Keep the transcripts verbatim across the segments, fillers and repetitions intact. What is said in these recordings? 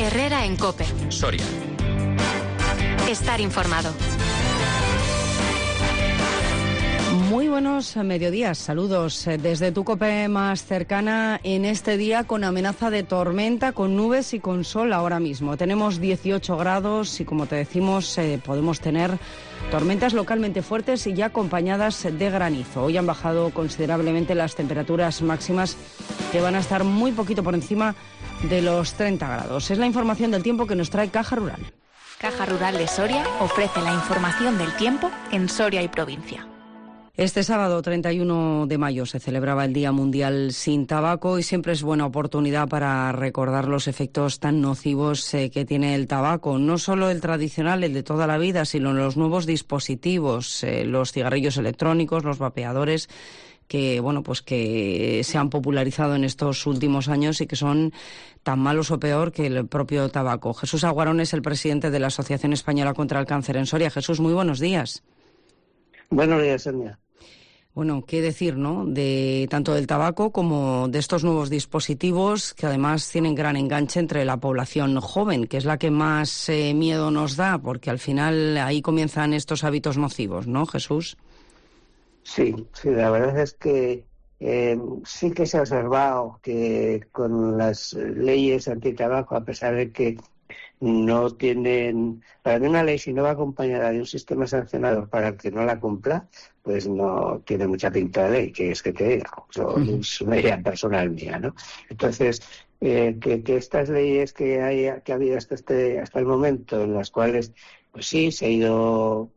Herrera en COPE. Soria. Estar informado. Muy buenos mediodías, saludos desde tu COPE más cercana en este día con amenaza de tormenta, con nubes y con sol ahora mismo. Tenemos dieciocho grados y, como te decimos, eh, podemos tener tormentas localmente fuertes y ya acompañadas de granizo. Hoy han bajado considerablemente las temperaturas máximas, que van a estar muy poquito por encima de los treinta grados. Es la información del tiempo que nos trae Caja Rural. Caja Rural de Soria ofrece la información del tiempo en Soria y provincia. Este sábado treinta y uno de mayo se celebraba el Día Mundial sin Tabaco y siempre es buena oportunidad para recordar los efectos tan nocivos eh, que tiene el tabaco. No solo el tradicional, el de toda la vida, sino los nuevos dispositivos, eh, los cigarrillos electrónicos, los vapeadores, que bueno, pues que se han popularizado en estos últimos años y que son tan malos o peor que el propio tabaco. Jesús Aguarón es el presidente de la Asociación Española contra el Cáncer en Soria. Jesús, muy buenos días. Buenos días, Sonia. Bueno, qué decir, ¿no?, de tanto del tabaco como de estos nuevos dispositivos que además tienen gran enganche entre la población joven, que es la que más eh, miedo nos da, porque al final ahí comienzan estos hábitos nocivos, ¿no, Jesús? Sí, sí, la verdad es que eh, sí que se ha observado que con las leyes antitabaco, a pesar de que no tienen, para mí una ley, si no va acompañada de un sistema sancionador para el que no la cumpla, pues no tiene mucha pinta de ley, que es que te diga, eso es una idea personal mía, ¿no? Entonces, eh, que, que estas leyes que hay, que ha habido hasta este, hasta el momento, en las cuales, pues sí, se ha ido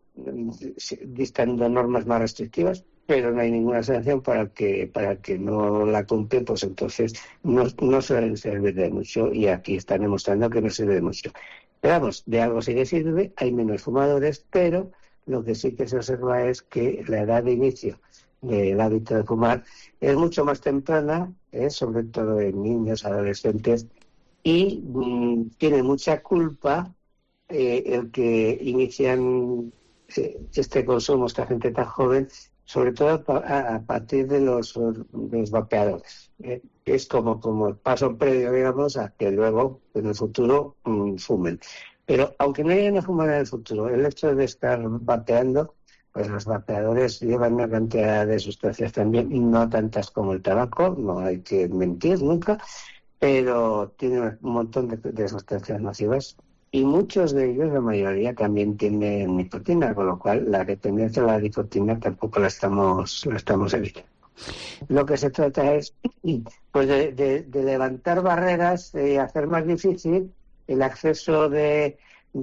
dictando normas más restrictivas, pero no hay ninguna sanción para el que para el que no la cumple, pues entonces no, no suelen servir de mucho, y aquí están demostrando que no sirve de mucho. Pero vamos, de algo sí que sirve, hay menos fumadores, pero lo que sí que se observa es que la edad de inicio del hábito de fumar es mucho más temprana, ¿eh? Sobre todo en niños, adolescentes, y mmm, tiene mucha culpa eh, el que inician eh, este consumo, esta gente tan joven, sobre todo a, a partir de los, de los vapeadores. ¿eh? Es como, como el paso previo, digamos, a que luego, en el futuro, mmm, fumen. Pero aunque no lleguen a fumar en el futuro, el hecho de estar vapeando, pues los vapeadores llevan una cantidad de sustancias también, no tantas como el tabaco, no hay que mentir nunca, pero tienen un montón de, de sustancias nocivas. Y muchos de ellos, la mayoría, también tienen nicotina, con lo cual la dependencia de la nicotina tampoco la estamos la estamos evitando. Lo que se trata es pues de, de, de levantar barreras, de hacer más difícil el acceso de,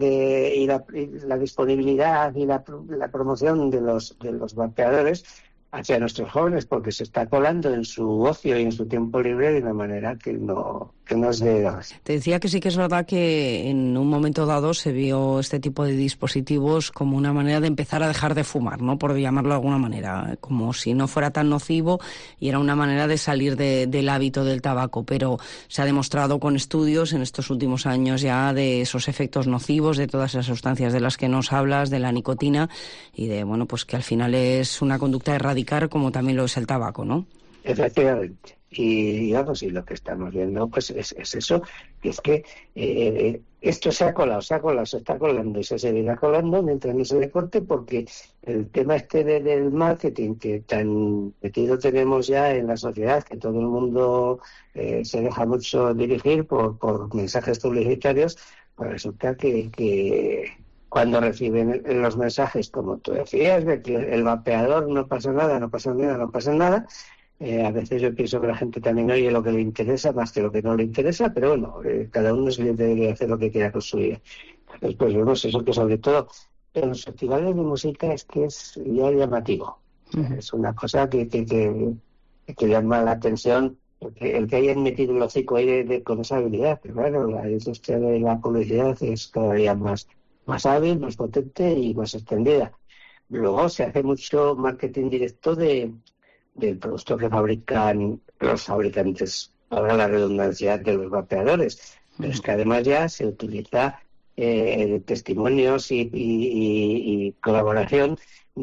de y, la, y la disponibilidad y la, la promoción de los de los vapeadores hacia nuestros jóvenes, porque se está colando en su ocio y en su tiempo libre de una manera que no que no es de... Te decía que sí que es verdad que en un momento dado se vio este tipo de dispositivos como una manera de empezar a dejar de fumar, ¿no?, por llamarlo de alguna manera, como si no fuera tan nocivo, y era una manera de salir de, del hábito del tabaco, pero se ha demostrado con estudios en estos últimos años ya de esos efectos nocivos, de todas esas sustancias de las que nos hablas, de la nicotina, y de, bueno, pues que al final es una conducta de erradicar, como también lo es el tabaco, ¿no? Efectivamente. Y digamos, y lo que estamos viendo pues es, es eso, que es que eh, esto se ha colado, se ha colado, se está colando y se seguirá colando mientras no se le corte, porque el tema este de, del marketing que tan metido tenemos ya en la sociedad, que todo el mundo eh, se deja mucho dirigir por, por mensajes publicitarios, pues resulta que, que cuando reciben los mensajes, como tú decías, de que el vapeador no pasa nada, no pasa nada, no pasa nada, Eh, a veces yo pienso que la gente también oye lo que le interesa más que lo que no le interesa, pero bueno, eh, cada uno es libre de hacer lo que quiera con su vida. Después vemos eso, que sobre todo en los festivales de música es que es ya llamativo. Uh-huh. Es una cosa que, que, que, que llama la atención, porque el que hayan metido el hocico ahí de, de, con esa habilidad, pero claro, la industria de la publicidad es cada día más, más hábil, más potente y más extendida. Luego se hace mucho marketing directo de del producto que fabrican los fabricantes, ahora la redundancia, de los vapeadores, pero es que además ya se utiliza eh, testimonios y, y, y, y colaboración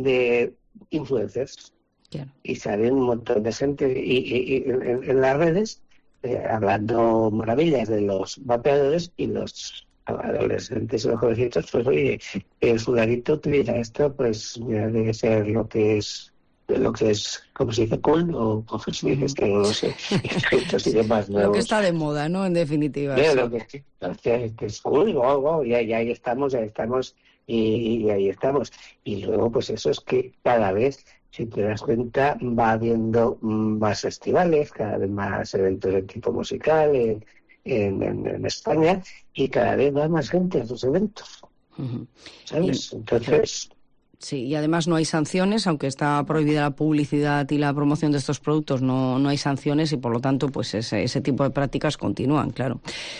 de influencers, claro. Y salen un montón de gente y, y, y en, en las redes eh, hablando maravillas de los vapeadores y los adolescentes y los jovencitos, pues oye, el fulanito utiliza esto, pues ya debe ser lo que es, lo que es, ¿cómo se dice? Cool, o como se dice, es que no lo sé, efectos y demás nuevos. Lo que está de moda, ¿no? En definitiva. Sí, Sí. Lo que, que, que es cool, wow, wow, y ahí, ahí estamos, ya estamos, y, y ahí estamos. Y luego, pues eso es que cada vez, si te das cuenta, va habiendo más festivales, cada vez más eventos de tipo musical en, en, en, en España, y cada vez va más gente a esos eventos, Uh-huh. ¿sabes? Y, Entonces... Sí, y además no hay sanciones, aunque está prohibida la publicidad y la promoción de estos productos, no, no hay sanciones y por lo tanto pues ese, ese tipo de prácticas continúan, claro.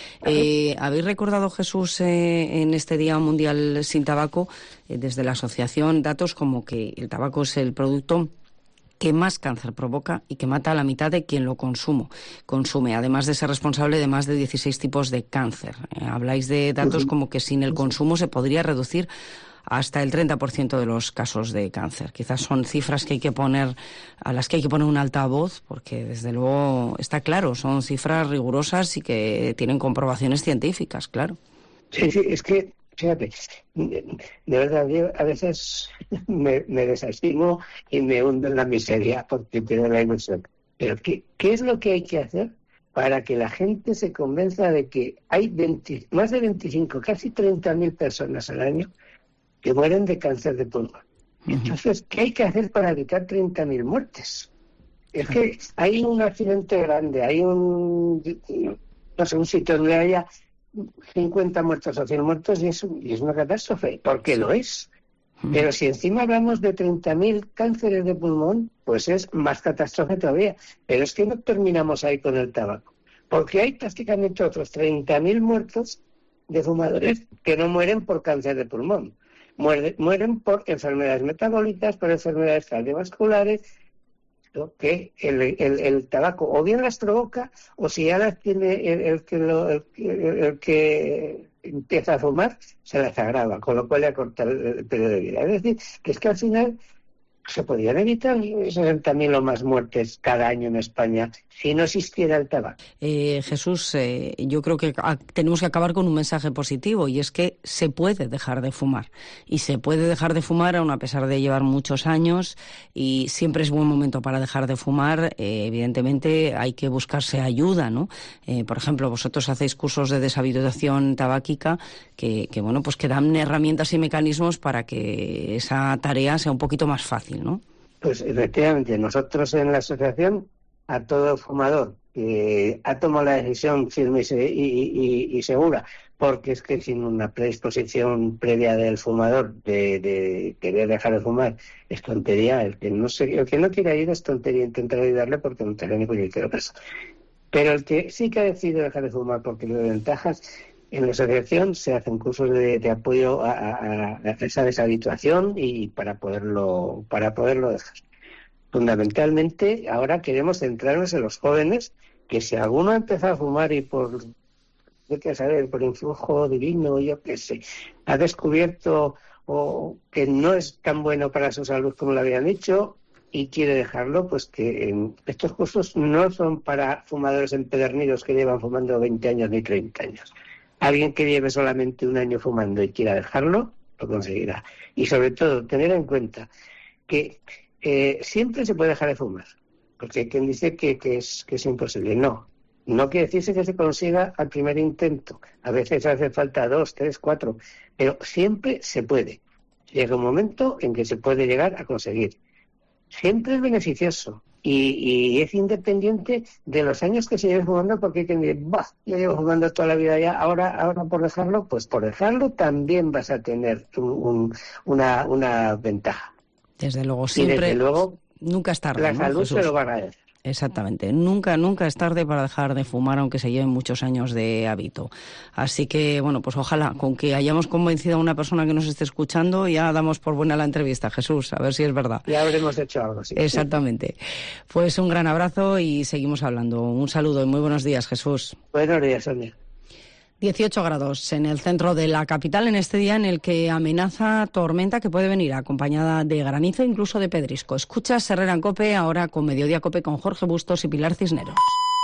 Eh, ¿Habéis recordado, Jesús, eh, en este Día Mundial sin Tabaco, eh, desde la asociación, datos como que el tabaco es el producto que más cáncer provoca y que mata a la mitad de quien lo consumo, consume, además de ser responsable de más de dieciséis tipos de cáncer? Eh, habláis de datos uh-huh. como que sin el consumo se podría reducir hasta el treinta por ciento de los casos de cáncer. Quizás son cifras que hay que poner, a las que hay que poner un altavoz, porque desde luego está claro, son cifras rigurosas y que tienen comprobaciones científicas, claro. Sí, sí, es que, fíjate, de verdad, yo a veces me, me desestimo y me hundo en la miseria porque pierdo la ilusión. Pero ¿qué, qué es lo que hay que hacer para que la gente se convenza de que hay veinte, más de veinticinco, casi treinta mil personas al año que mueren de cáncer de pulmón? Entonces, ¿qué hay que hacer para evitar treinta mil muertes? Es que hay un accidente grande, hay un, no sé, un sitio donde haya cincuenta muertos o cien muertos y es, y es una catástrofe, porque lo es. Pero si encima hablamos de treinta mil cánceres de pulmón, pues es más catástrofe todavía. Pero es que no terminamos ahí con el tabaco, porque hay prácticamente otros treinta mil muertos de fumadores que no mueren por cáncer de pulmón. Mueren, mueren por enfermedades metabólicas, por enfermedades cardiovasculares, ¿no? Que el, el, el tabaco o bien las provoca, o si ya las tiene el, el, que, lo, el, el que empieza a fumar, se las agrava, con lo cual le acorta el, el periodo de vida. Es decir, que es que al final se podrían evitar sesenta mil o más muertes cada año en España si no existiera el tabaco. Eh, Jesús, eh, yo creo que a, tenemos que acabar con un mensaje positivo, y es que se puede dejar de fumar. Y se puede dejar de fumar aun a pesar de llevar muchos años, y siempre es buen momento para dejar de fumar. Eh, evidentemente hay que buscarse ayuda, ¿no? Eh, por ejemplo, vosotros hacéis cursos de deshabituación tabáquica que, que, bueno, pues que dan herramientas y mecanismos para que esa tarea sea un poquito más fácil, ¿no? Pues efectivamente, nosotros en la asociación, a todo fumador que ha tomado la decisión firme y, y, y, y segura, porque es que sin una predisposición previa del fumador de, de querer dejar de fumar es tontería. El que no se, el que no quiere ayuda es tontería intentar ayudarle porque no tiene ni puñetero caso. Pero el que sí que ha decidido dejar de fumar porque le da ventajas, en la asociación se hacen cursos de, de apoyo a, a, a esa deshabituación y para poderlo para poderlo dejar. Fundamentalmente, ahora queremos centrarnos en los jóvenes, que si alguno ha empezado a fumar y por, yo qué saber, por influjo divino, yo qué sé, ha descubierto o que no es tan bueno para su salud como le habían dicho y quiere dejarlo, pues que en estos cursos no son para fumadores empedernidos que llevan fumando veinte años ni treinta años. Alguien que lleve solamente un año fumando y quiera dejarlo, lo conseguirá. Y sobre todo, tener en cuenta que eh, siempre se puede dejar de fumar, porque hay quien dice que, que, es, que es imposible. No, no quiere decirse que se consiga al primer intento. A veces hace falta dos, tres, cuatro, pero siempre se puede. Llega un momento en que se puede llegar a conseguir. Siempre es beneficioso. Y, y es independiente de los años que se lleve fumando, porque hay quien dice, bah, yo llevo fumando toda la vida ya, ahora ahora por dejarlo, pues por dejarlo también vas a tener un, un, una, una ventaja. Desde luego, siempre, y desde luego, nunca es tarde, la ¿no, salud Jesús? se lo va a agradecer. Exactamente, nunca, nunca es tarde para dejar de fumar, aunque se lleven muchos años de hábito. Así que, bueno, pues ojalá, con que hayamos convencido a una persona que nos esté escuchando, ya damos por buena la entrevista, Jesús, a ver si es verdad. Ya habremos hecho algo, sí. Exactamente. Pues un gran abrazo y seguimos hablando. Un saludo y muy buenos días, Jesús. Buenos días, Sonia. dieciocho grados en el centro de la capital en este día en el que amenaza tormenta que puede venir acompañada de granizo, incluso de pedrisco. Escuchas Herrera en COPE, ahora con Mediodía COPE con Jorge Bustos y Pilar Cisneros.